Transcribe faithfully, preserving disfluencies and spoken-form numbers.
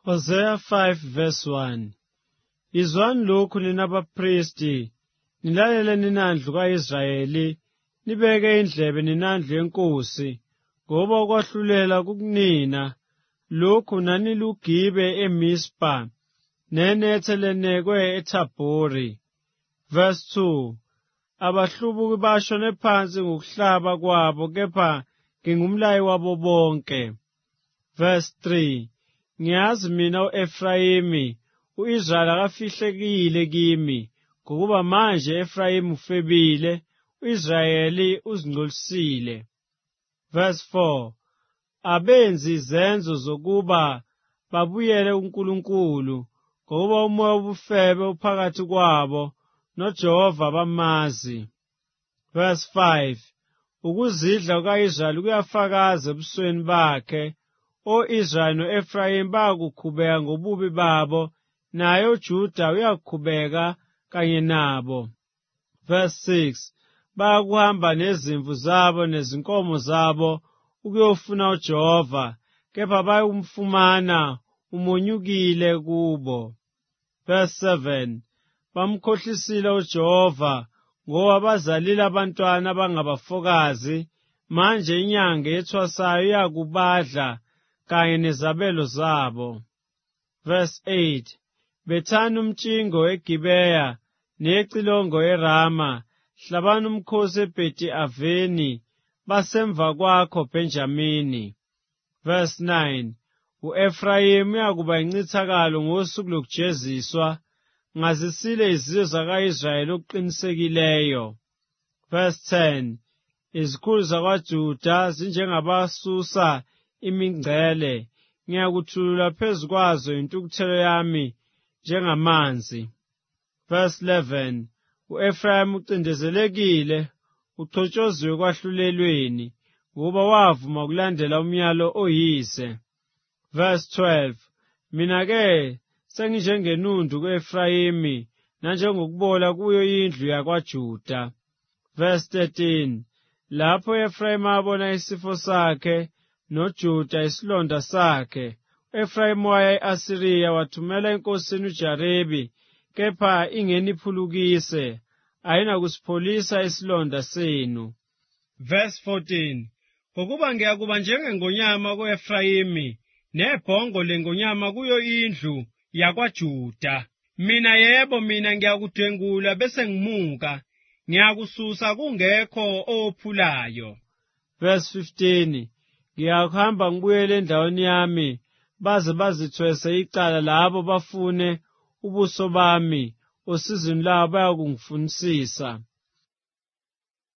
Hosea five verse one. Izwani lokhu nina bapristi, nilalele ninandlu ka-Israyeli, nibeke indlebe ninandlu yenkosi, ngoba ukwahlulela kukunina, lokhu nanilugibe eMispa, nenethe lenekwe eThabhori. Verse two. Abahlubuki bashone phansi ngokuhlaba kwabo, kepha ngingumlayi wabo bonke. Verse three. Ngiyazi mina u-Efrayimi, u-Israyeli akafihlekile kimi, ngokuba manje u-Efrayimi ufebile, u-Israyeli uzingcolisile. Verse four. Abenzi izenzo zokuba babuyele uNkulunkulu, ngokuba umoya wobufebe uphakathi kwabo, noJehova bamazi. Verse five. Ukuzidla kuka-Israyeli kuyafakaza ebusweni bakhe, o-Israyeli no-Efrayimi bayakukhubeka ngobubi babo, naye uJuda uyakukhubeka kanye nabo. Verse six. Bayakuhamba nezimvu zabo nezinkomo zabo ukuyofuna uJehova, kepha bayakumfumana umonyukile kubo. Verse seven. Bamkhohlisile uJehova, ngoba bazalile abantwana abangabafokazi, manje inyanga ethwasayo iyakubadla kanye nezabelo zabo. Verse eight. Bethani umtshingo eGibeya, necilongo eRama, hlabani umkhosi eBheti Aveni, basemva kwakho Benjamini. Verse nine. U-Efrayimi uyakuba yincithakalo ngosuku lokujeziswa, ngazisile izizwe zaka-Israyeli okuqinisekileyo. Verse ten. Izikhulu zakwaJuda zinjengabasusa imingcele, ngiyakuthulula phezu kwazo intukuthelo yami njengamanzi. Verse eleven. U-Efrayimi ucindezelekile, uchotshoziwe ekwahlulelweni, ngoba wavuma ukulandela umyalo oyise. Verse twelve. Mina-ke senginjengenundu ku-Efrayimi, nanjengokubola kuyo indlu yakwaJuda. Verse thirteen. Lapho u-Efrayimi abona isifo sakhe, noJuda isilonda sakhe, u-Efrayimi waya e-Asiriya wathumela enkosini uJarebi, kepha ingeniphulukise, ayinakusipholisa isilonda senu. Verse fourteen. Ngokuba ngiyakuba njengengonyama ku-Efrayimi, nebhongo lengonyama kuyo indlu yakwaJuda. Mina yebo, mina ngiyakudwengula bese ngimuka, ngiyakususa kungekho ophulayo. Verse fifteen. Ngiyakuhamba ngibuyele endaweni yami, baze bazithwese icala labo bafune ubuso bami, osizini labo bayakungifunisisa.